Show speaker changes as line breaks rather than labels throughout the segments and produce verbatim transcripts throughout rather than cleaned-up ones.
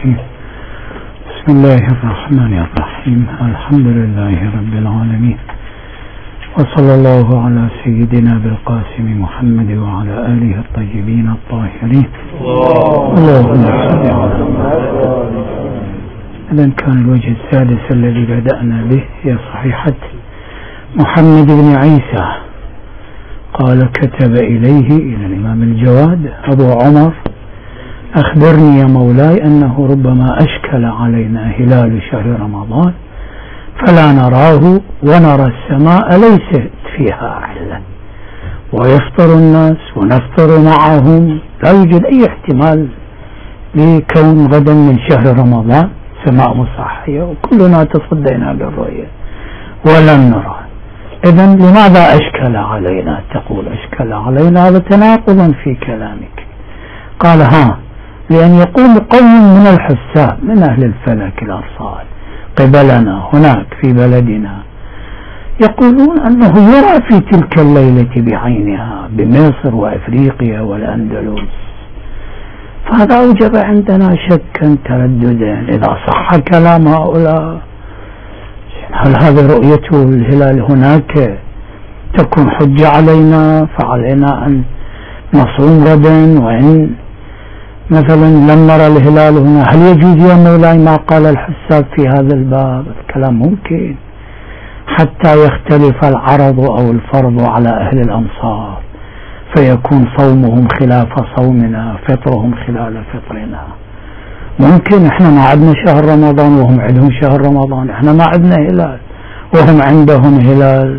الرجيم. بسم الله الرحمن الرحيم. الحمد لله رب العالمين، وصلى الله على سيدنا بالقاسم محمد وعلى آله الطيبين الطاهرين. اللهم صل على محمد. إذن كان الوجه السادس الذي بدأنا به هي صحيحة محمد بن عيسى. قال: كتب إليه إلى الإمام الجواد أبو عمر: أخبرني يا مولاي أنه ربما أشكل علينا هلال شهر رمضان فلا نراه ونرى السماء ليست فيها علة، ويفطر الناس ونفطر معهم، لا يوجد أي احتمال لكون غدا من شهر رمضان سماء مصحية، وكلنا تصدينا بالرؤية ولم نرى. إذن لماذا أشكل علينا؟ تقول أشكل علينا، هذا تناقض في كلامك. قال: ها، لأن يقوم قوم من الحساب من أهل الفلك الأرصاد قبلنا هناك في بلدنا يقولون أنه يرى في تلك الليلة بعينها بمصر وأفريقيا والأندلس، فهذا أوجب عندنا شكا ترددا. إذا صح كلام هؤلاء، هل هذه رؤية الهلال هناك تكون حجة علينا؟ فعلينا أن نصوم غدا، وإن مثلا لم نرى الهلال هنا هل يجوز يا مولاي ما قال الحساب في هذا الباب؟ الكلام ممكن حتى يختلف العرض أو الفرض على أهل الأمصار، فيكون صومهم خلاف صومنا، فطرهم خلال فطرنا. ممكن احنا ما عندنا شهر رمضان وهم عندهم شهر رمضان، احنا ما عندنا هلال وهم عندهم هلال،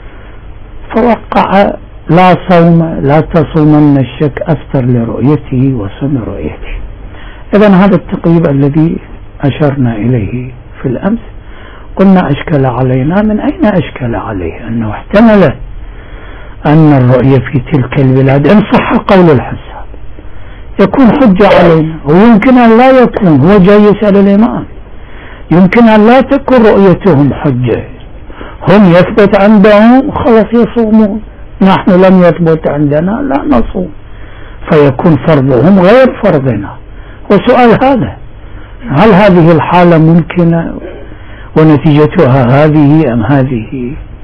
فوقع لا صوم لا تصومن الشك أفطر لرؤيته وصم رؤيته. إذن هذا التقييد الذي أشرنا إليه في الأمس قلنا أشكل علينا. من أين أشكل عليه؟ أنه احتمل أن الرؤية في تلك البلاد إن صح قول الحساب يكون حجة علينا، ويمكن أن لا يكون. هو جاي يسأل الإمام، يمكن أن لا تكون رؤيتهم حجة، هم يثبت عندهم خلاص يصومون، نحن لم يثبت عندنا لا نصوم، فيكون فرضهم غير فرضنا. وسؤال هذا: هل هذه الحالة ممكنة ونتيجتها هذه أم هذه؟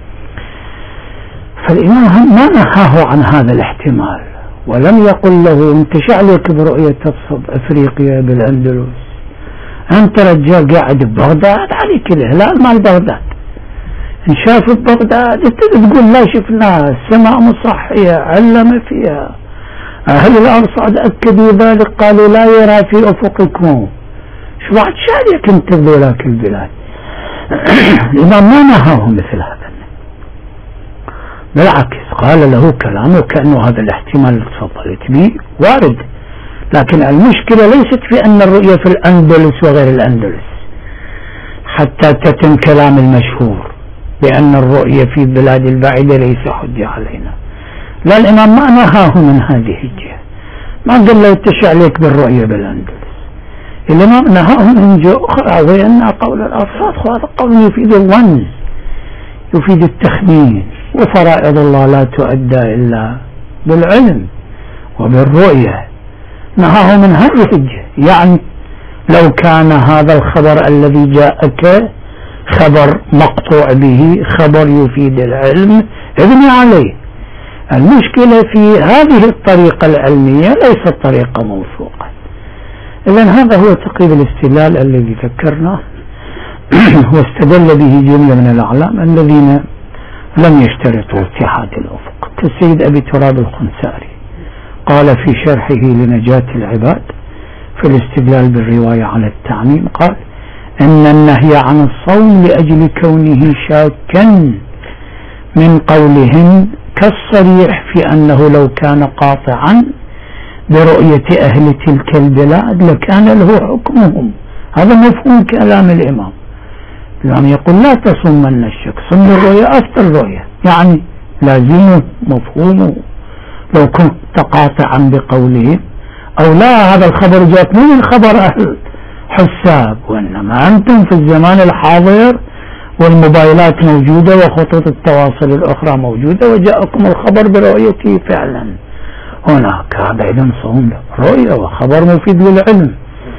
فالإمام ما نهاه عن هذا الاحتمال، ولم يقل له انت شعلك برؤية تصب أفريقيا بالأندلس، أنت رجال قاعد ببغداد عليك الهلال مال بغداد، إن شاف بغداد تقول لا شفناها، السماء مصحية علم فيها، أهل الأرصاد أكدوا ذلك قالوا لا يرى في أفقكم. شو بعد شاريك انت بذولاك البلاد؟ الإمام ما نهاه مثل هذا، بالعكس قال له كلامه كأنه هذا الاحتمال اللي تفضلت به وارد، لكن المشكلة ليست في أن الرؤية في الأندلس وغير الأندلس حتى تتم كلام المشهور بأن الرؤية في البلاد البعيدة ليس حجة علينا. لا، الإمام ما نهاه من هذه الجهة، ما قال له اتشع عليك بالرؤية بالأندلس. الإمام نهاه من جهة أخرى، وأن قول الأرصاد هذا قول يفيد الظن يفيد التخمين، وفرائض الله لا تؤدى إلا بالعلم وبالرؤية. نهاه من هذه الجهة، يعني لو كان هذا الخبر الذي جاءك خبر مقطوع به، خبر يفيد العلم، ابني عليه. المشكلة في هذه الطريقة العلمية ليست طريقة موثوقة. إذن هذا هو تقييد الاستدلال الذي ذكرناه واستدل به جملة من الأعلام الذين لم يشترطوا اتحاد الأفق، كالسيد أبي تراب الخنساري قال في شرحه لنجاة العباد في الاستدلال بالرواية على التعميم، قال: إن النهي عن الصوم لأجل كونه شاكا من قولهم كالصريح في أنه لو كان قاطعا برؤية أهل تلك البلاد لكان له حكمهم. هذا مفهوم كلام الإمام. الإمام يقول لا تصومن الشك، صم الرؤية أفضل الرؤية، يعني لازمه مفهومه. لو كنت قاطعا بقولهم أو لا، هذا الخبر جاءت من خبر أهل حساب، وإنما أنتم في الزمان الحاضر والموبايلات موجودة وخطوط التواصل الأخرى موجودة وجاءكم الخبر برؤيته فعلا هناك، هذا إذن صوم رؤية وخبر مفيد للعلم.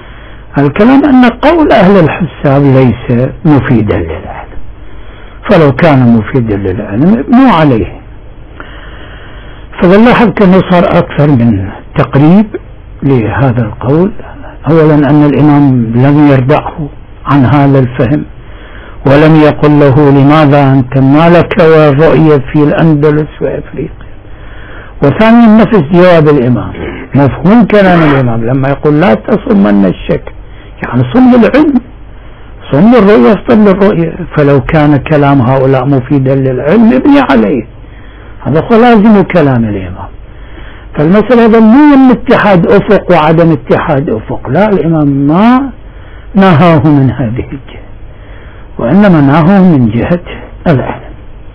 الكلام أن قول أهل الحساب ليس مفيدا للعلم، فلو كان مفيدا للعلم مو عليه. فبنلاحظ كأنه صار أكثر من تقريب لهذا القول. أولا أن الإمام لم يردعه عن هذا الفهم، ولم يقل له لماذا أنت ما لك والرؤية في الأندلس وأفريقيا. وثانيا نفس جواب الإمام، مفهوم كلام الإمام لما يقول لا تصمن الشك، يعني صم العلم، صم الرؤية اصطل للرؤية. فلو كان كلام هؤلاء مفيدا للعلم ابني عليه، هذا هو لازم كلام الإمام. فالمسألة هذا مو من اتحاد أفق وعدم اتحاد أفق، لا، الإمام ما نهاه من هذه الجهة، وإنما نهاه من جهة العلم.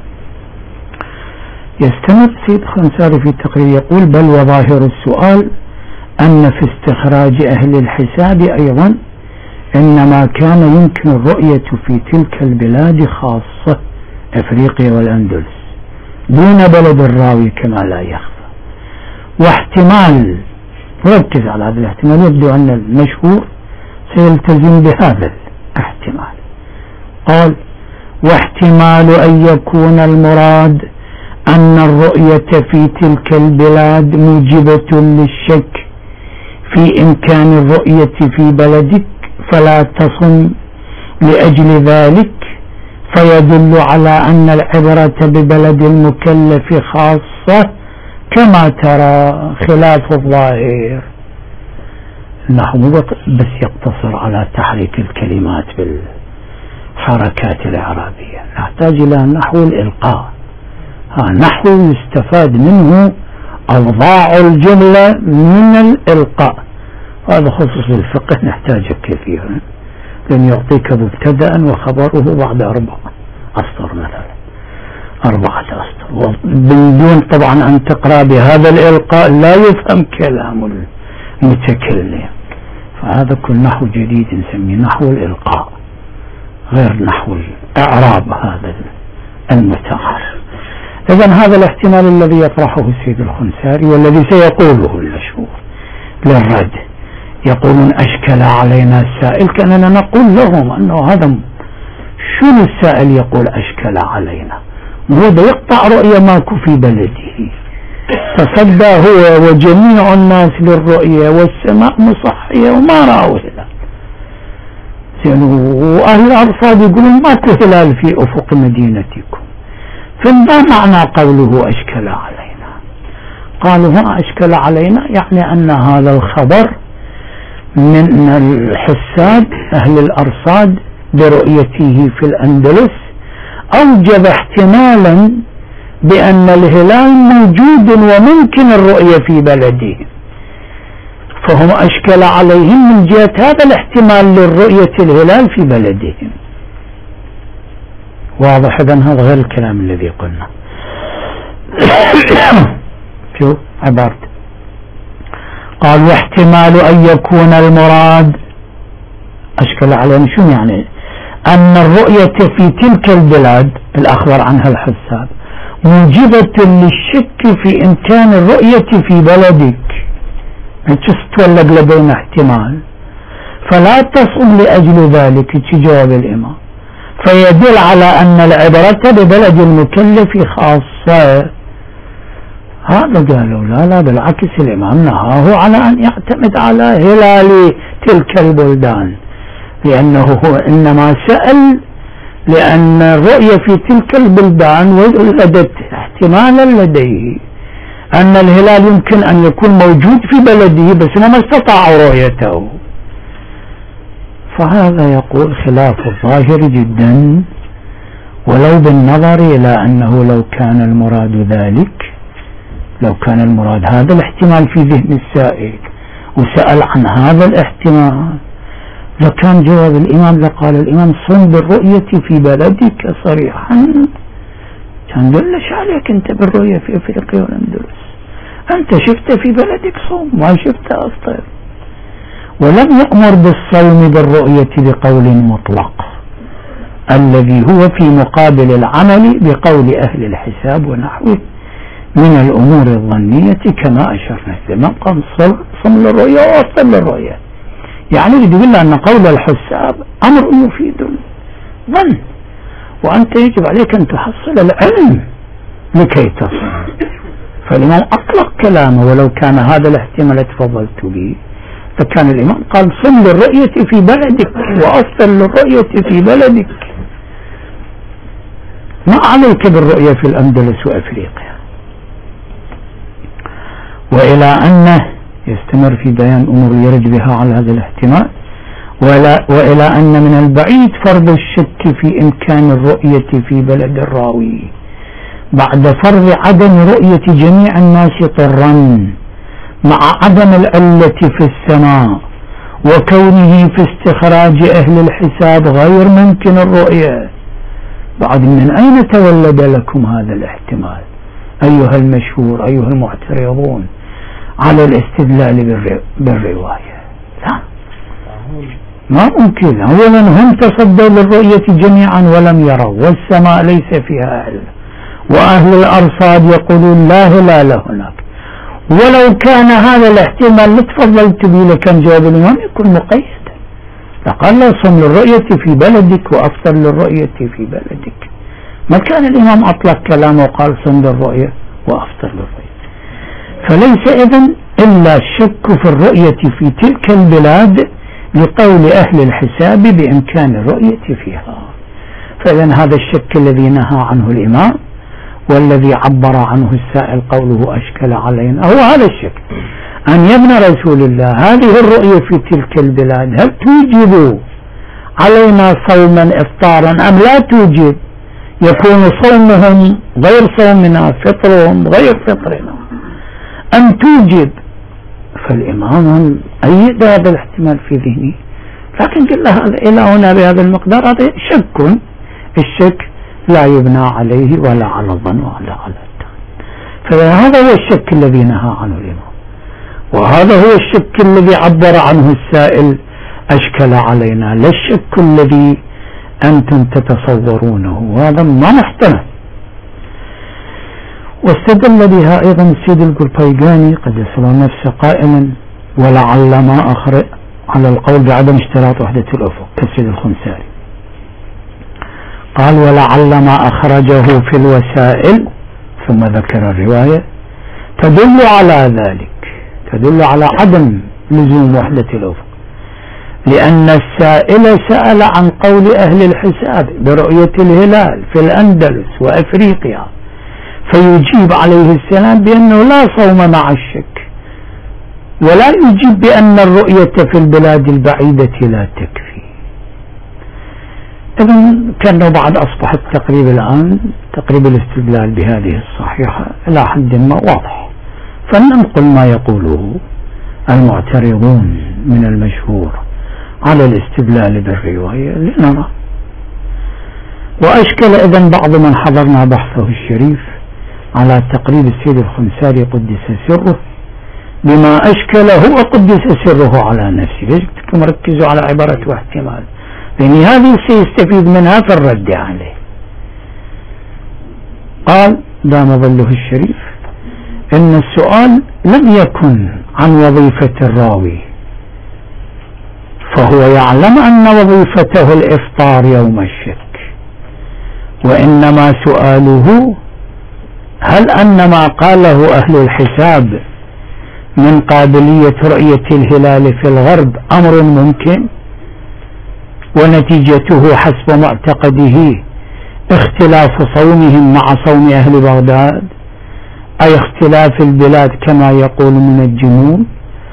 يستمر سيد خنساري في تقرير يقول: بل وظاهر السؤال أن في استخراج أهل الحساب أيضا إنما كان يمكن الرؤية في تلك البلاد خاصة أفريقيا والأندلس دون بلد الراوي كما لا يخفى. واحتمال، ركز على هذا الاحتمال، يبدو أن المشهور سيلتزم بهذا الاحتمال. قال: واحتمال أن يكون المراد أن الرؤية في تلك البلاد موجبة للشك في إمكان الرؤية في بلدك فلا تصم لأجل ذلك، فيدل على أن العبرة ببلد المكلف خاصة كما ترى، خلاف الظاهر. النحو بس يقتصر على تحريك الكلمات بالحركات الإعرابية، نحتاج إلى نحو الإلقاء. ها نحو يستفاد منه أوضاع الجملة من الإلقاء، هذا خصوص الفقه نحتاجه كثيرا، لأن يعطيك مبتدأ وخبره بعد أربع أسطر مثلا، أربعة أسطر، بدون طبعا أن تقرأ بهذا الإلقاء لا يفهم كلام المتكلم. فهذا كل نحو جديد نسميه نحو الإلقاء، غير نحو الإعراب هذا المتأخر. إذن هذا الاحتمال الذي يطرحه السيد الخنساري والذي سيقوله المشهور للرد، يقولون أشكل علينا السائل، كأننا نقول لهم أنه هذا شنو السائل يقول أشكل علينا؟ هو ده يقطع رؤية ماكو في بلده، تصدى هو وجميع الناس للرؤية والسماء مصحية وما رأوا هلال، وأهل الأرصاد يقولون ماكو هلال في أفق مدينتكم. فما معنى قوله أشكل علينا؟ قالوا هنا أشكل علينا يعني أن هذا الخبر من الحساد أهل الأرصاد برؤيته في الأندلس أوجب احتمالا بأن الهلال موجود وممكن الرؤية في بلده، فهم أشكل عليهم من جهة هذا الاحتمال للرؤية الهلال في بلدهم. واضح؟ إذن هذا غير الكلام الذي قلنا. شو عبارة؟ قال: واحتمال أن يكون المراد، أشكل علينا شو يعني؟ أن الرؤية في تلك البلاد الأخبر عنها الحساب موجبة للشك في إمكان الرؤية في بلدك، تولد لدينا احتمال فلا تصم لأجل ذلك، جواب الإمام، فيدل على أن العبرة ببلد المكلف خاصة. هذا قالوا لا لا بالعكس، الإمام نهاه على أن يعتمد على هلال تلك البلدان، لأنه هو إنما سأل لأن الرؤية في تلك البلدان ولدت احتمالا لديه أن الهلال يمكن أن يكون موجود في بلده بس ما استطاع رؤيته. فهذا يقول خلاف الظاهر جدا، ولو بالنظر إلى أنه لو كان المراد ذلك، لو كان المراد هذا الاحتمال في ذهن السائل وسأل عن هذا الاحتمال لكان جواب الإمام، لقال الإمام صم بالرؤية في بلدك صريحا، كان دلش عليك أنت بالرؤية في أفريقيا والأندلس، أنت شفت في بلدك صوم ما شفت أفطر. ولم يأمر بالصوم بالرؤية بقول مطلق الذي هو في مقابل العمل بقول أهل الحساب ونحوه من الأمور الظنية كما أشرنا، لما قام صم للرؤية وأفطر للرؤية، يعني يقول له أن قول الحساب أمر مفيد ظن، وأنت يجب عليك أن تحصل العلم لكي تصل. فالإمام أطلق كلامه، ولو كان هذا الاحتمال تفضلت به فكان الإمام قال صم للرؤية في بلدك وأفطر للرؤية في بلدك، ما عليك بالرؤية في الأندلس وأفريقيا. وإلى أنه يستمر في بيان أمور يرد بها على هذا الاحتمال، وإلى أن من البعيد فرض الشك في إمكان الرؤية في بلد الراوي بعد فرض عدم رؤية جميع الناس طرا مع عدم العلة في السماء وكونه في استخراج أهل الحساب غير ممكن الرؤية. بعد من أين تولد لكم هذا الاحتمال أيها المشهور أيها المعترضون على الاستدلال بالرواية؟ لا، ما ممكن. أولا هم تصدوا للرؤية جميعا ولم يروا، والسماء ليس فيها أهل، وأهل الأرصاد يقولون لا هلال هناك. ولو كان هذا الاحتمال اللي تفضلت به لكان جواب الإمام يكون مقيدا، فقال له صم للرؤية في بلدك وأفطر للرؤية في بلدك. ما كان الإمام أطلق كلامه وقال صم للرؤية وأفطر للرؤية. فليس إذن إلا الشك في الرؤية في تلك البلاد لقول أهل الحساب بإمكان الرؤية فيها. فإذن هذا الشك الذي نهى عنه الإمام والذي عبر عنه السائل قوله أشكل علينا هو هذا الشك، أن يبنى رسول الله هذه الرؤية في تلك البلاد هل توجب علينا صوما إفطارا أم لا توجب؟ يكون صومهم غير صومنا، فطرهم غير فطرنا، أم توجب؟ فالإمام أيد هذا الاحتمال في ذهنه، لكن قل هذا إلى هنا بهذا المقدار هذا شك، الشك لا يبنى عليه ولا على الظن ولا على التهم. فهذا هو الشك الذي نهى عنه الإمام، وهذا هو الشك الذي عبر عنه السائل أشكل علينا، لا الشك الذي أنتم تتصورونه، وهذا ما محتمل. واستدل بها أيضا السيد القرطيجاني قدس الله نفسه قائلا ولعل ما أخر على القول بعدم اشتراط وحدة الأفق كالسيد الخنساري، قال ولعل ما أخرجه في الوسائل ثم ذكر الرواية تدل على ذلك، تدل على عدم لزوم وحدة الأفق، لأن السائل سأل عن قول أهل الحساب برؤية الهلال في الأندلس وأفريقيا، فيجيب عليه السلام بأنه لا صوم مع الشك، ولا يجيب بأن الرؤية في البلاد البعيدة لا تكفي. إذن كأنه بعد أصبح التقريب الآن تقريب الاستدلال بهذه الصحيحة إلى حد ما واضح، فلننقل ما يقوله المعترضون من المشهور على الاستدلال بالرواية لنرى. وأشكل إذن بعض من حضرنا بحثه الشريف على تقريب السيد الخنساري قدس سره بما أشكله وقدس سره على نفسه. ليش مركزوا على عبارة واحتمال؟ لأن هذه سيستفيد منها في الرد عليه. قال دام ظله الشريف إن السؤال لم يكن عن وظيفة الراوي، فهو يعلم أن وظيفته الإفطار يوم الشك، وإنما سؤاله هل أن ما قاله أهل الحساب من قابلية رؤية الهلال في الغرب أمر ممكن، ونتيجته حسب معتقده اختلاف صومهم مع صوم أهل بغداد، أي اختلاف البلاد كما يقول من الجنون.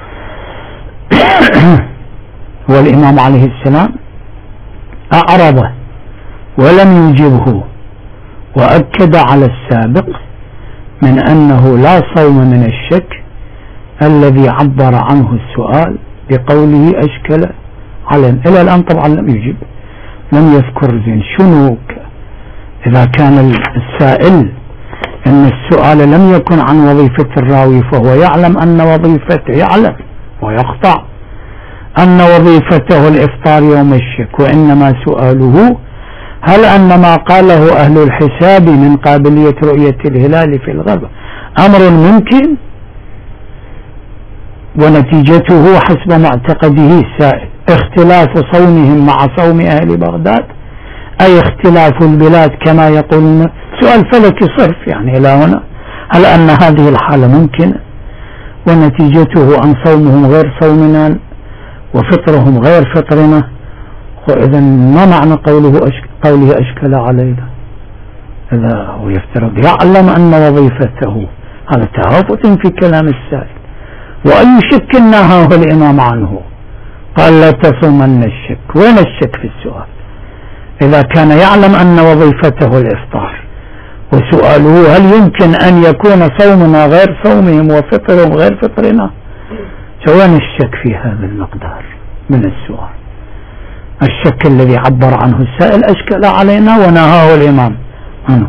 والإمام عليه السلام أعرضه ولم يجبه، وأكد على السابق من أنه لا صوم من الشك الذي عبر عنه السؤال بقوله أشكل علينا. إلى الآن طبعا لم يجب، لم يذكر زين شنو إذا كان السائل أن السؤال لم يكن عن وظيفة الراوي، فهو يعلم أن وظيفته يعلم ويقطع أن وظيفته الإفطار يوم الشك، وإنما سؤاله هل أن ما قاله أهل الحساب من قابلية رؤية الهلال في الغرب أمر ممكن، ونتيجته حسب معتقده السائل اختلاف صومهم مع صوم أهل بغداد، أي اختلاف البلاد كما يقولون. سؤال فلكي صرف يعني إلى هنا، هل أن هذه الحالة ممكنة ونتيجته أن صومهم غير صومنا وفطرهم غير فطرنا؟ وإذا ما معنى قوله أشك... قوله أشكل علينا؟ إذا هو يفترض يعلم أن وظيفته، هذا تهافت في كلام السائل. وأي شك نهاه الإمام عنه؟ قال لا تصومن الشك. وين الشك في السؤال إذا كان يعلم أن وظيفته الإفطار؟ وسؤاله هل يمكن أن يكون صومنا غير صومهم وفطرهم غير فطرنا؟ وين الشك في هذا المقدار من السؤال؟ الشك الذي عبر عنه السائل أشكل علينا ونهاه الإمام عنه.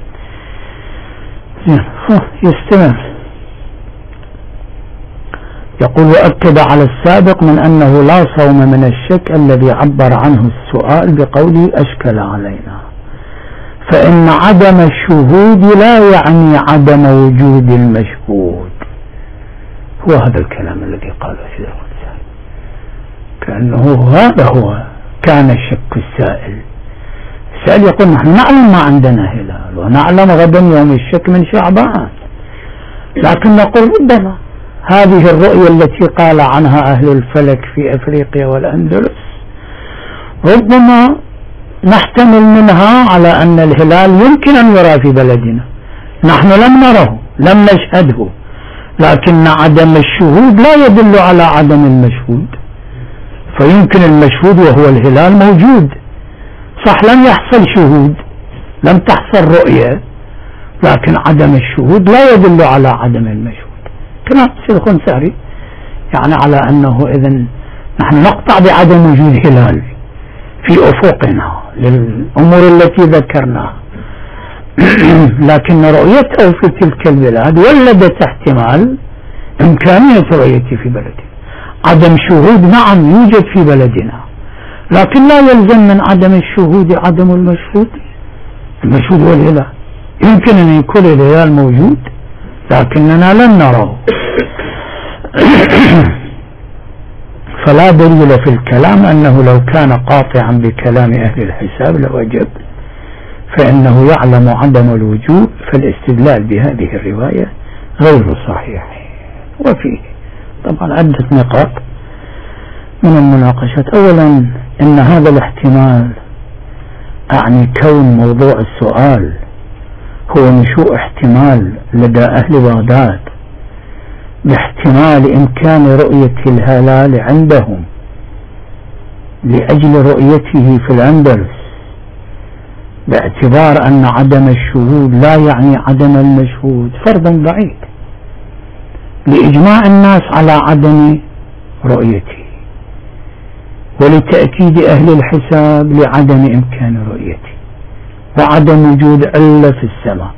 يستمر يقول وأكد على السابق من أنه لا صوم من الشك الذي عبر عنه السؤال بقوله أشكل علينا، فإن عدم الشهود لا يعني عدم وجود المشهود. هو هذا الكلام الذي قاله سيد السائل، كأنه هذا هو كان الشك السائل. السائل يقول نحن نعلم ما عندنا هلال ونعلم غدا يوم الشك من شعبان، لكن نقول ربما هذه الرؤية التي قال عنها أهل الفلك في أفريقيا والأندلس ربما نحتمل منها على أن الهلال يمكن أن يرى في بلدنا، نحن لم نره لم نشهده، لكن عدم الشهود لا يدل على عدم المشهود، فيمكن المشهود وهو الهلال موجود. صح لم يحصل شهود، لم تحصل رؤية، لكن عدم الشهود لا يدل على عدم المشهود. كما سيد الخنساري يعني على أنه إذن نحن نقطع بعدم وجود هلال في أفقنا للأمور التي ذكرناها، لكن رؤيته في تلك البلاد ولدت احتمال إمكانية رؤيته في بلدنا. عدم شهود نعم يوجد في بلدنا، لكن لا يلزم من عدم الشهود عدم المشهود. المشهود هو الهلال، يمكن أن يكون الهلال موجود لكننا لن نراه. فلا دليل في الكلام أنه لو كان قاطعا بكلام أهل الحساب لوجب، فإنه يعلم عدم الوجوب، فالاستدلال بهذه الرواية غير صحيح. وفيه طبعا عدة نقاط من المناقشات. أولا إن هذا الاحتمال أعني كون موضوع السؤال هو نشوء احتمال لدى أهل بغداد باحتمال إمكان رؤية الهلال عندهم لأجل رؤيته في الأندلس، باعتبار أن عدم الشهود لا يعني عدم المشهود، فرض بعيد لإجماع الناس على عدم رؤيته، ولتأكيد أهل الحساب لعدم إمكان رؤيته وعدم وجود علة في السماء.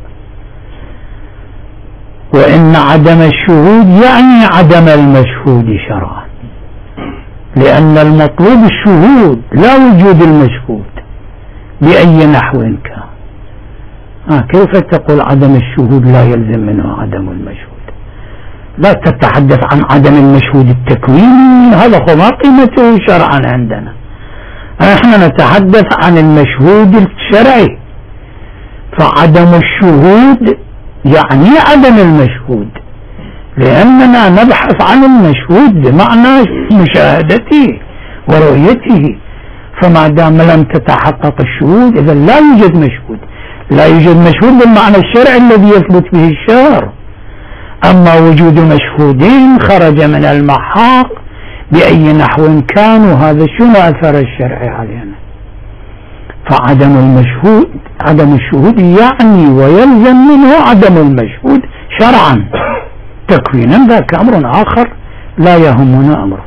وإن عدم الشهود يعني عدم المشهود شرعا، لأن المطلوب الشهود لا وجود المشهود بأي نحو كان. آه كيف تقول عدم الشهود لا يلزم منه عدم المشهود؟ لا تتحدث عن عدم المشهود التكويني، هذا هو ما قيمته شرعا عندنا. احنا نتحدث عن المشهود الشرعي، فعدم الشهود يعني عدم المشهود، لأننا نبحث عن المشهود بمعنى مشاهدته ورؤيته، فما دام لم تتحقق الشهود إذا لا يوجد مشهود. لا يوجد مشهود بالمعنى الشرعي الذي يثبت به الشرع. أما وجود مشهودين خرج من المحاق بأي نحو كانوا، هذا شنو أثر الشرع علينا؟ فعدم المشهود عدم الشهود يعني ويلزم منه عدم المشهود شرعا، تكوينا ذاك أمر آخر لا يهمنا أمره.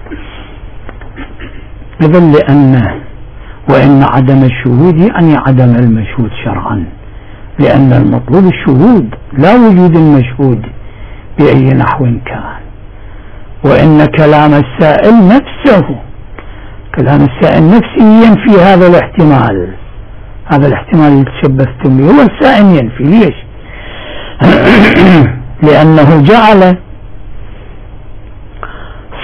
إذن لأنه وإن عدم الشهود يعني عدم المشهود شرعا، لأن المطلوب الشهود لا وجود المشهود بأي نحو كان. وإن كلام السائل نفسه كلام السائل نفسه ينفي هذا الاحتمال، هذا الاحتمال اللي تشبثتم به هو السائل ينفي. ليش؟ لأنه جعل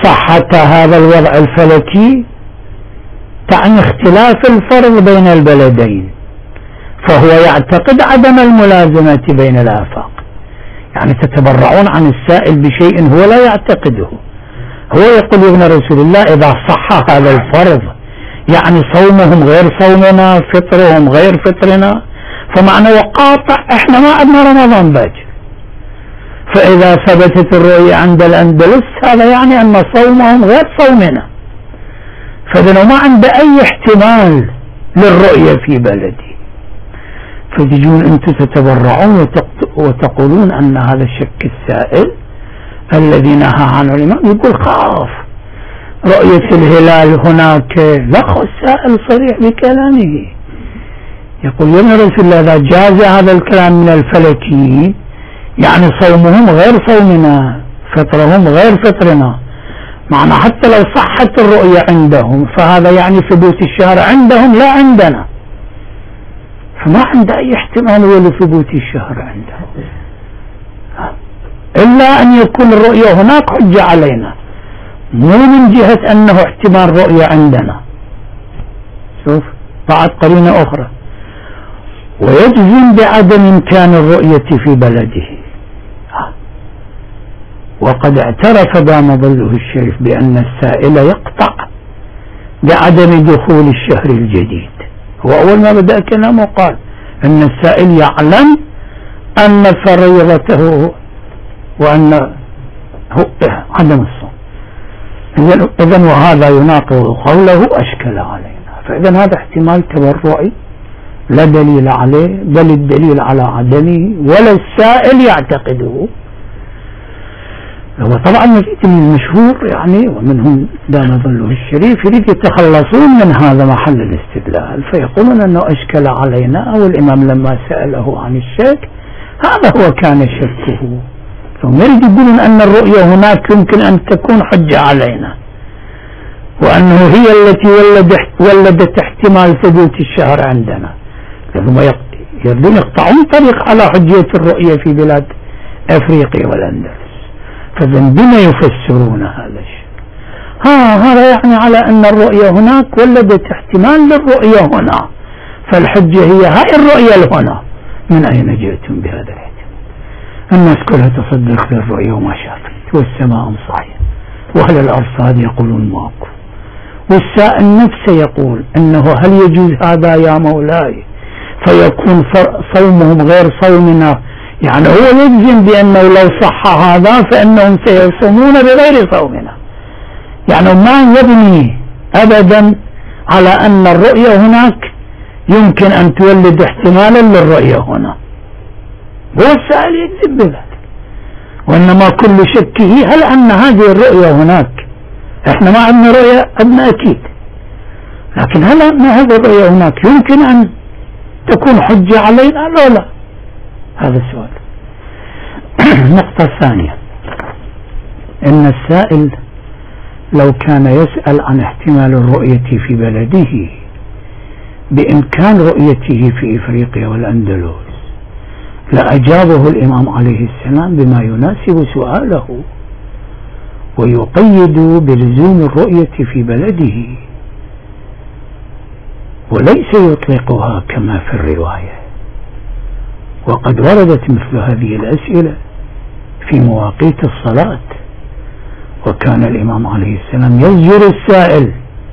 صحة هذا الوضع الفلكي تعني اختلاف الفرض بين البلدين، فهو يعتقد عدم الملازمة بين الآفاق. يعني تتبرعون عن السائل بشيء هو لا يعتقده. هو يقول يا ابن رسول الله إذا صح هذا الفرض يعني صومهم غير صومنا، فطرهم غير فطرنا، فمعنى وقاطع احنا ما عندنا رمضان باجر. فإذا ثبتت الرؤية عند الأندلس هذا يعني أن صومهم غير صومنا، فإذا ما عنده أي احتمال للرؤية في بلدي. فتجون أنتم تتبرعون وتقولون أن هذا الشك السائل الذي نهى عنه الإمام يقول خاف رؤية الهلال هناك. لا، السائل صريح بكلامه يقول يا ابن رسول الله إذا جاز هذا الكلام من الفلكيين يعني صومهم غير صومنا، فطرهم غير فطرنا، معنى حتى لو صحت الرؤية عندهم فهذا يعني ثبوت الشهر عندهم لا عندنا، فما عنده أي احتمال هو لثبوت الشهر عندهم إلا أن يكون الرؤية هناك حجة علينا، مو من جهة أنه احتمال رؤية عندنا. شوف بعد قرينة أخرى، ويجزم بعدم إمكان الرؤية في بلده. وقد اعترف دام ظله الشريف بأن السائل يقطع بعدم دخول الشهر الجديد. هو أول ما بدأ كلامه قال أن السائل يعلم أن فريضته وأن عدم الصوم. إذن وهذا يناقض قوله أشكل علينا. فإذن هذا احتمال تبرعي لا دليل عليه، بل الدليل على عدمه ولا السائل يعتقده. وطبعا مزيد من المشهور يعني ومنهم دام ظله الشريف يريد يتخلصون من هذا محل الاستدلال، فيقولون أنه أشكل علينا، والإمام لما سأله عن الشك هذا هو كان شكه، ثم يريد يقولون أن الرؤية هناك يمكن أن تكون حجة علينا، وأنه هي التي ولدت, ولدت احتمال ثبوت الشهر عندنا. ثم يريدون يقطعون طريق على حجية الرؤية في بلاد أفريقيا والأندلس. فإذن بما يفسرون هذا الشيء؟ ها هذا يعني على أن الرؤية هناك ولدت احتمال للرؤية هنا، فالحجة هي هاي الرؤية هنا. من أين جئتم بهذا الاحتمال؟ الناس كلها تصدق في الرؤية وما شافت، والسماء صحيح، وأهل الأرصاد يقولون ماكو، والسائل نفسه يقول أنه هل يجوز هذا يا مولاي فيكون صومهم غير صومنا. يعني هو يجزم بأنه لو صح هذا فإنهم سيصومون بغير صومنا، يعني ما يبني أبدا على أن الرؤية هناك يمكن أن تولد احتمالا للرؤية هنا. هو السائل يجزم بذلك، وإنما كل شكه هل أن هذه الرؤية هناك. احنا ما عندنا رؤية، عندنا أكيد، لكن هل أن هذه الرؤية هناك يمكن أن تكون حجة علينا لا لا؟ هذا السؤال. النقطة الثانية، إن السائل لو كان يسأل عن احتمال الرؤية في بلده بإمكان رؤيته في إفريقيا والأندلس لأجابه الإمام عليه السلام بما يناسب سؤاله، ويقيد بلزوم الرؤية في بلده وليس يطلقها كما في الرواية. وقد وردت مثل هذه الأسئلة في مواقيت الصلاة، وكان الإمام عليه السلام يزجر السائل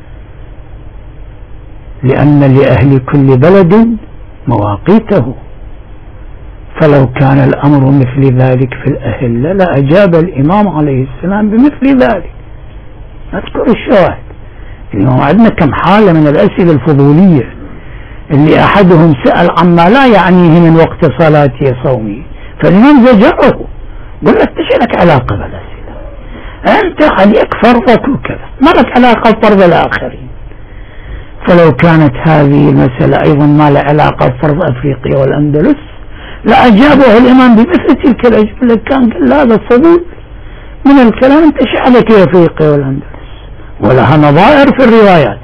لأن لأهل كل بلد مواقيته، فلو كان الأمر مثل ذلك في الأهلة لأجاب الإمام عليه السلام بمثل ذلك. نذكر الشواهد. اليوم عندنا كم حالة من الأسئلة الفضولية اللي أحدهم سأل عما لا يعنيه من وقت صلاته صومه، فالإمام زجره قل له ايش لك علاقة بالأسئلة؟ أنت عليك فرضك وكذا، ما لك علاقة بفرض الآخرين. فلو كانت هذه المسألة أيضا ما لها علاقة بفرض أفريقيا والأندلس لأجابه الإمام بمثل تلك الأجوبة. كان قال هذا الفضول من الكلام، انت ايش عليك بأفريقيا والأندلس؟ ولها نظائر في الروايات،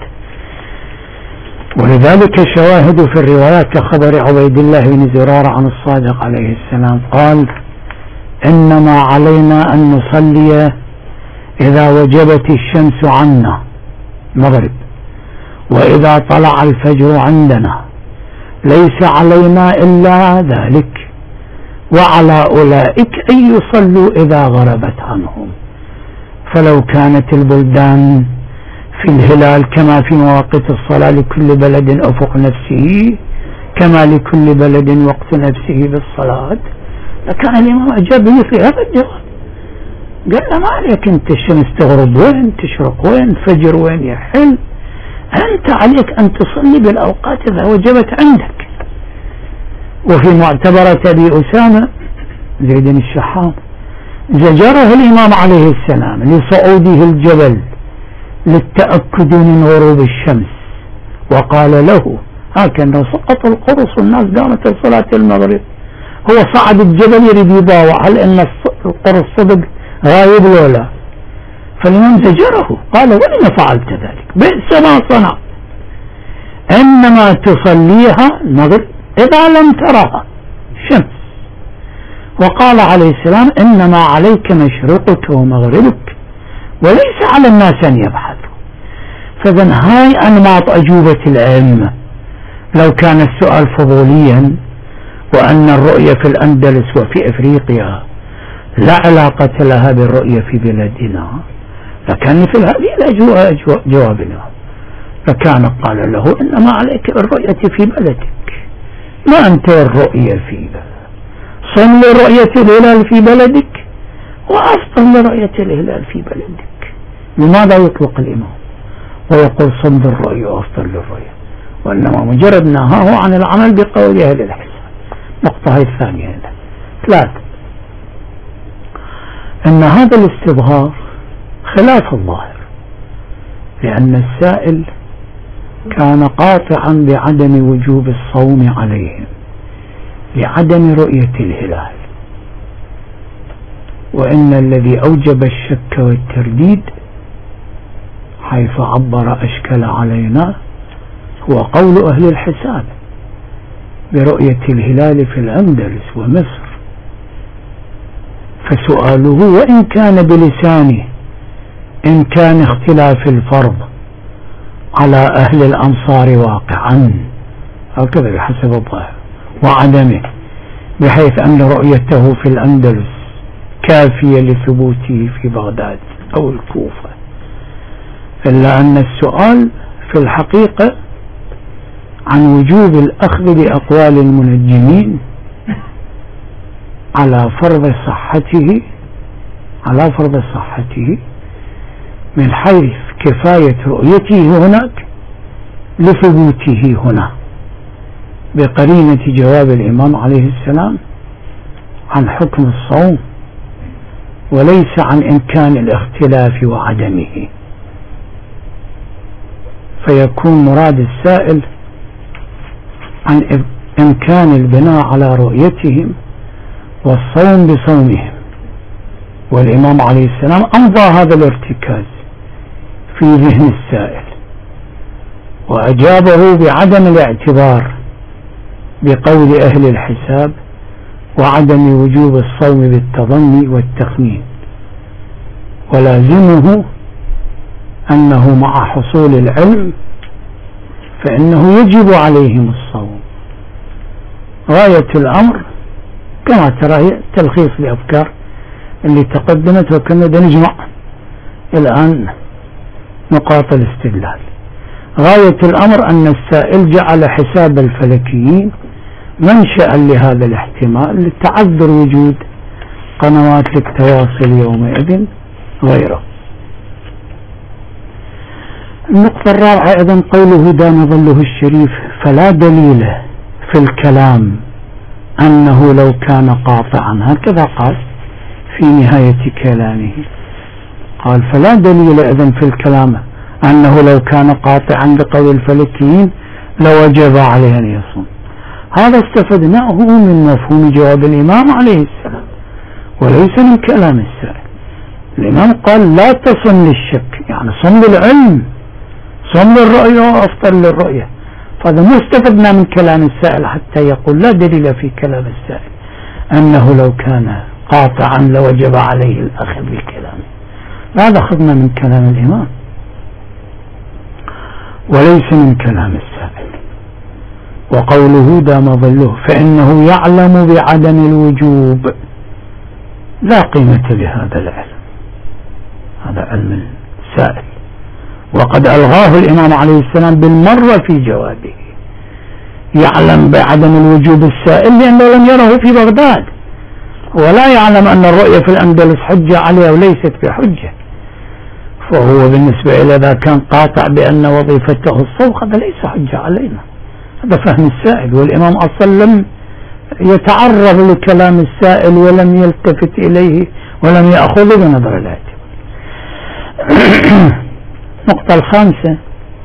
ولذلك شواهد في الروايات كخبر عبيد الله بن زرارة عن الصادق عليه السلام قال: إنما علينا أن نصلي إذا وجبت الشمس عنا مغرب وإذا طلع الفجر عندنا ليس علينا إلا ذلك، وعلى أولئك أن يصلوا إذا غربت عنهم. فلو كانت البلدان في الهلال كما في مواقيت الصلاة لكل بلد أفق نفسه كما لكل بلد وقت نفسه بالصلاة، لكان الإمام أجاب بمثل هذا الجواب، قال له ما عليك أنت الشمس تغرب وين، تشرق وين، فجر وين يحل، أنت عليك أن تصلي بالأوقات إذا وجبت عندك. وفي معتبرة أبي أسامة زيد الشحام زجره الإمام عليه السلام لصعوده الجبل للتأكد من غروب الشمس، وقال له هكذا سقط القرص والناس قامت لصلاة المغرب، هو صعد الجبل يريد يضاوع هل إن القرص صدق غايب لولا، فالإمام زجره قال ولم فعلت ذلك، بئس ما صنع، إنما تصليها المغرب إذا لم ترها شمس. وقال عليه السلام إنما عليك مشرقك ومغربك وليس على الناس أن يبحثوا. فإذن هاي أنماط أجوبة العلم. لو كان السؤال فضوليا وأن الرؤية في الأندلس وفي أفريقيا لا علاقة لها بالرؤية في بلدنا لكان مثل هذه الأجواء جوابنا، فكان قال له إنما عليك بالرؤية في بلدك، ما أنت الرؤية في بلدك، صم لرؤية الهلال في بلدك وأفطر لرؤية الهلال في بلدك. لماذا يطلق الإمام ويقول صم للرؤية وأفطر للرؤية، وإنما مجرد نهاه عن العمل بقول أهل الحساب. نقطة الثانية هنا. ثلاثة، أن هذا الاستظهار خلاف الظاهر، لأن السائل كان قاطعا بعدم وجوب الصوم عليهم لعدم رؤية الهلال، وإن الذي أوجب الشك والترديد حيث عبر أشكل علينا هو قول أهل الحساب برؤية الهلال في الأندلس ومصر. فسؤاله وإن كان بلسانه إن كان اختلاف الفرض على أهل الأمصار واقعا هكذا بحسب الظاهر وعدمه، بحيث أن رؤيته في الأندلس كافية لثبوته في بغداد أو الكوفة، إلا أن السؤال في الحقيقة عن وجوب الأخذ بأقوال المنجمين على فرض صحته على فرض صحته من حيث كفاية رؤيته هناك لثبوته هنا، بقرينة جواب الإمام عليه السلام عن حكم الصوم وليس عن إمكان الاختلاف وعدمه. فيكون مراد السائل عن إمكان البناء على رؤيتهم والصوم بصومهم، والإمام عليه السلام أمضى هذا الارتكاز في ذهن السائل وأجابه بعدم الاعتبار بقول أهل الحساب وعدم وجوب الصوم بالتظني والتخمين، ولازمه أنه مع حصول العلم فإنه يجب عليهم الصوم. غاية الأمر كما ترى تلخيص الأفكار اللي تقدمت وكنا نجمع الآن نقاط الاستدلال. غاية الأمر أن السائل جعل حساب الفلكيين منشأ لهذا الاحتمال لتعذر وجود قنوات للتواصل يومئذ غيره. النقطة الرابعة أيضا قوله دام ظله الشريف فلا دليل في الكلام أنه لو كان قاطعا، هكذا قال في نهاية كلامه، قال فلا دليل إذن في الكلام أنه لو كان قاطعا بقول الفلكيين لوجب عليه أن يصوم. هذا استفدناه من مفهوم جواب الإمام عليه السلام وليس من كلام السائل. الإمام قال لا تصم للشك، يعني صم للعلم، صم للرؤية وأفطر للرؤية. فهذا ما استفدنا من كلام السائل حتى يقول لا دليل في كلام السائل أنه لو كان قاطعا لوجب عليه الأخذ بكلامه. هذا أخذنا من كلام الإمام وليس من كلام السائل. وقوله دام ظله فإنه يعلم بعدم الوجوب، لا قيمة لهذا العلم، هذا علم السائل، وقد ألغاه الإمام عليه السلام بالمرة في جوابه. يعلم بعدم الوجوب السائل لأنه لم يره في بغداد، ولا يعلم أن الرؤية في الأندلس حجة عليه وليست بحجة، فهو بالنسبة إلى ذا كان قاطع بأن وظيفته الصوغ، هذا ليس حجة علينا، هذا فهم السائل. والإمام أصلا لم يتعرض لكلام السائل ولم يلتفت إليه ولم يأخذ بنظر الاعتبار. النقطة الخامسة،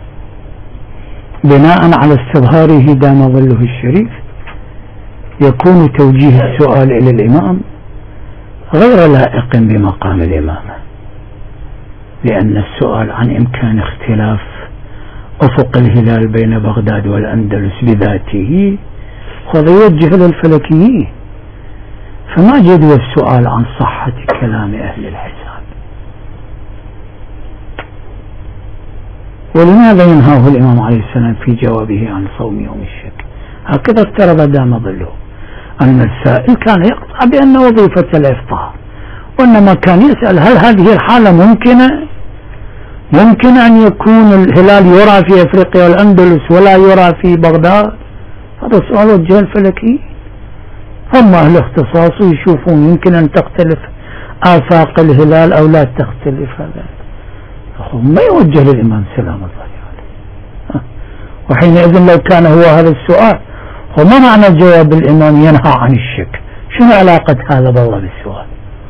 بناء على استظهاره دام ظله الشريف يكون توجيه السؤال إلى الإمام غير لائق بمقام الإمامة، لأن السؤال عن إمكان اختلاف أفق الهلال بين بغداد والأندلس بذاته هذا يوجه للفلكيين، فما جدوى السؤال عن صحة كلام أهل الحساب. ولماذا ينهاه الإمام عليه السلام في جوابه عن صوم يوم الشك؟ هكذا افترض دام ظله أن السائل كان يقطع بأن وظيفة الإفطار، وإنما كان يسأل هل هذه الحالة ممكنة؟ ممكن أن يكون الهلال يرى في أفريقيا والأندلس ولا يرى في بغداد؟ هذا سؤال وجه الفلكي، هم أهل اختصاص يشوفون يمكن أن تختلف آفاق الهلال أو لا تختلف. هذا ما يوجه للإمام سلام الله عليه. وحينئذ لو كان هو هذا السؤال، وما معنى جواب الإمام ينهى عن الشك؟ شنو علاقة هذا بالله بالسؤال؟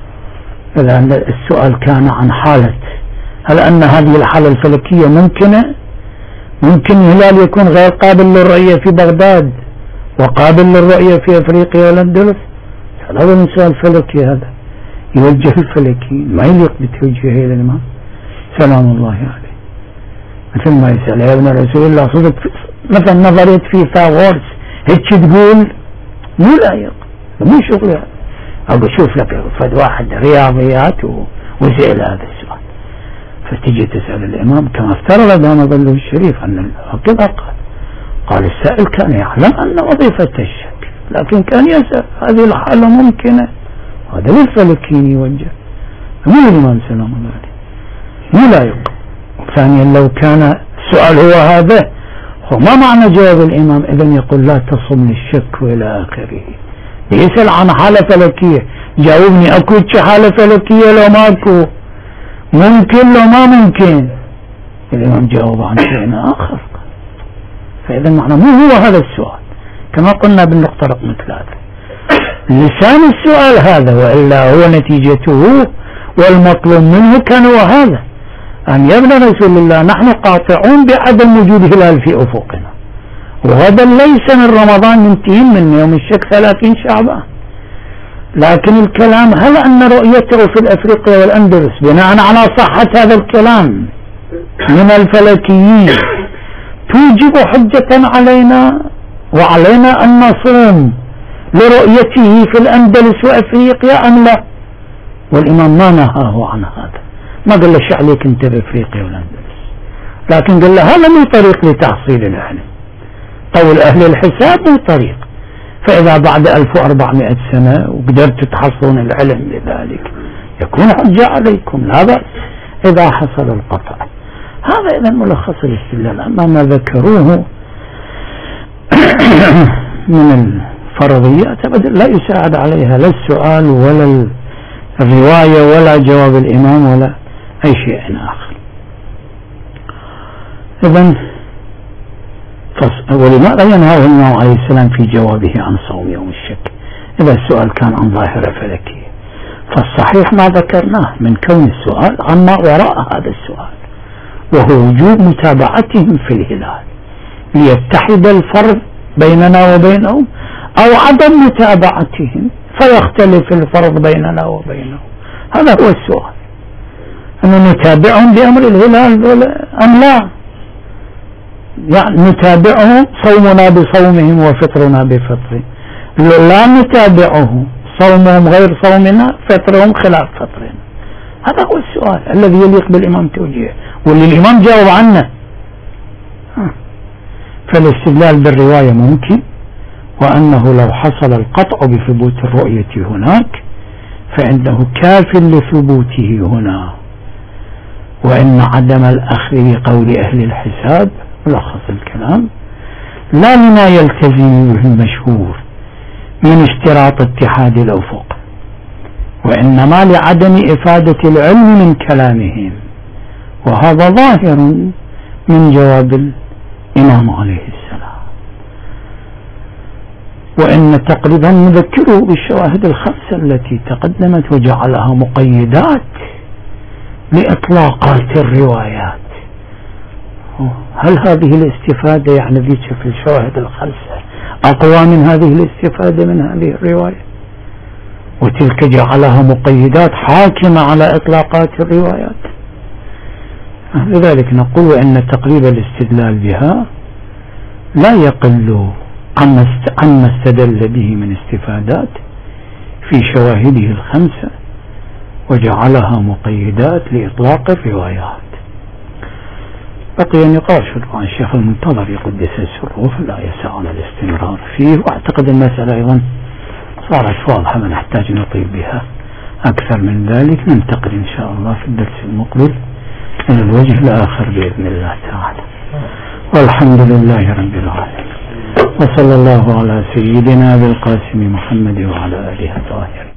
لأن السؤال كان عن حالة، هل أن هذه الحالة الفلكية ممكنة؟ ممكن الهلال يكون غير قابل للرؤية في بغداد وقابل للرؤية في أفريقيا والأندلس؟ هذا من سؤال فلكي، هذا يوجه الفلكي، ما يليق بتوجيهه إلى الإمام سلام الله عليه. مثل ما يسأل يا ابن رسول الله صدق مثلا نظرية فيثاغورس هيك تقول؟ مو لايق، مو شغله. أبو شوف لك فد واحد رياضيات وسأل هذا السؤال، فتجي تسأل الإمام كما افترض دام ظله الشريف أن هكذا قال. قال السائل كان يعلم أن وظيفة الشك، لكن كان يسأل هذه الحالة ممكنة، هذا للفلكين يوجه، مو الإمام سلام الله عليه، مو لايق. ثانيا لو كان السؤال هو هذا، وما معنى جواب الإمام إذن يقول لا تصم للشك وإلى آخره؟ يسأل عن حالة فلكية، جاوبني أكو حالة فلكية لو ماكو؟ ممكن لو ما ممكن؟ الإمام جاوب عن شيء آخر. فإذا معنى مو هو هذا السؤال، كما قلنا بالنقطة رقم ثلاثة، لسان السؤال هذا، وإلا هو نتيجته والمطلوب منه كان هو هذا، أن يا ابن رسول الله نحن قاطعون بعدم وجود هلال في أفقنا، وهذا ليس من رمضان ينتهي من يوم الشك ثلاثين شعبان، لكن الكلام هل أن رؤيته في الأفريقيا والأندلس بناء على صحة هذا الكلام من الفلكيين توجب حجة علينا وعلينا أن نصوم لرؤيته في الأندلس وأفريقيا أم لا؟ والإمام ما نهاه عن هذا، ما قال له شو عليك أنت بأفريقيا والأندلس، لكن قال له هذا مو طريق لتحصيل العلم، قول أهل الحساب مو طريق، فإذا بعد ألف وأربعمائة سنة وقدرت تحصلون العلم لذلك يكون حجة عليكم، لا بأس إذا حصل القطع. هذا إذا ملخص الاستدلال. أما ما ذكروه من الفرضيات أبدا لا يساعد عليها لا السؤال ولا الرواية ولا جواب الإمام ولا أي شيء آخر. إذن ولماذا ينهاه الإمام عليه السلام في جوابه عن صوم يوم الشك إذا السؤال كان عن ظاهرة فلكية؟ فالصحيح ما ذكرناه من كون السؤال عما وراء هذا السؤال، وهو وجوب متابعتهم في الهلال ليتحد الفرض بيننا وبينهم، أو عدم متابعتهم فيختلف الفرض بيننا وبينهم. هذا هو السؤال، أن نتابعهم بأمر الهلال أم لا؟ يعني نتابعهم صومنا بصومهم وفطرنا بفطرهم، لا نتابعهم صومهم غير صومنا فطرهم خلاف فطرنا. هذا هو السؤال. السؤال الذي يليق بالإمام توجيه واللي الإمام جاوب عنه. فالاستدلال بالرواية ممكن، وأنه لو حصل القطع بثبوت الرؤية هناك فإنه كاف لثبوته هنا، وإن عدم الأخذ بقول أهل الحساب ملخص الكلام لا لما يلتزم به المشهور من اشتراط اتحاد الأفق، وإنما لعدم إفادة العلم من كلامهم، وهذا ظاهر من جواب الإمام عليه السلام. وإن تقريبا نذكره بالشواهد الخمسة التي تقدمت وجعلها مقيدات لإطلاقات الروايات. هل هذه الاستفادة يعني ذيك في الشواهد الخمسة أقوى من هذه الاستفادة من هذه الرواية؟ وتلك جعلها مقيدات حاكمة على إطلاقات الروايات. لذلك نقول أن تقريب الاستدلال بها لا يقل عما استدل به من استفادات في شواهده الخمسة وجعلها مقيدات لإطلاق الروايات. بقي نقاش مع الشيخ المنتظر يقدس سره فلا يسع على الاستمرار فيه، وأعتقد المسألة أيضا صارت واضحة ما نحتاج نطيل بها أكثر من ذلك. ننتقل إن شاء الله في الدرس المقبل إلى الوجه الآخر بإذن الله تعالى، والحمد لله رب العالمين، وصلى الله على سيدنا بالقاسم محمد وعلى آله الطاهرين.